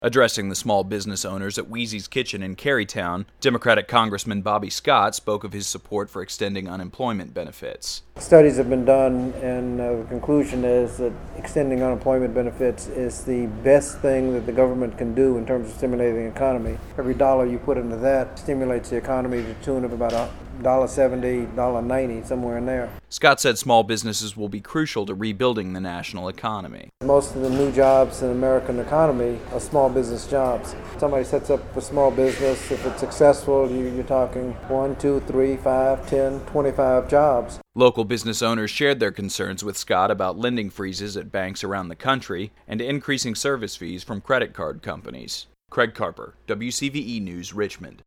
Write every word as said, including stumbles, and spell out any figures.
Addressing the small business owners at Wheezy's Kitchen in Carytown, Democratic Congressman Bobby Scott spoke of his support for extending unemployment benefits. Studies have been done, and uh, the conclusion is that extending unemployment benefits is the best thing that the government can do in terms of stimulating the economy. Every dollar you put into that stimulates the economy to the tune of about one dollar seventy, one dollar ninety, somewhere in there. Scott said small businesses will be crucial to rebuilding the national economy. Most of the new jobs in the American economy are small business jobs. Somebody sets up a small business, if it's successful, you, you're talking one, two, three, five, ten, twenty-five jobs. Local business owners shared their concerns with Scott about lending freezes at banks around the country and increasing service fees from credit card companies. Craig Carper, W C V E News, Richmond.